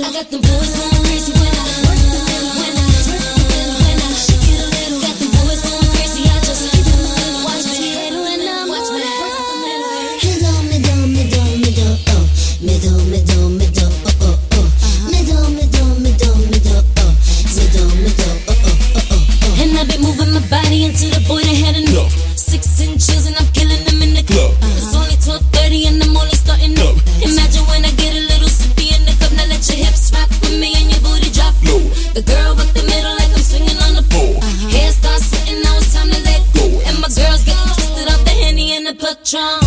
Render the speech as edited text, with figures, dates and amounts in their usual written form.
I got them boys going crazy when I work the middle, when I twerk the middle, when I shake it a little. Got them boys going crazy, I just hit the middle. Watch me hit when I watch me work the middle. Middle, middle, middle, oh. Middle, middle, middle, oh, oh, oh. Middle, middle, middle, middle, oh. Middle, middle, oh, oh, oh, oh. And I've been moving my body until the boy done had enough. 6 inches and I'm killing them in the club. It's only 12:30 and I'm only starting up. Imagine when I get a little sippy in the cup. Now let your hips rock with me and your booty drop low. The girl with the middle like I'm swinging on the pole. Hair starts sitting, now it's time to let go. And my girls getting twisted off the Henny and the Patron.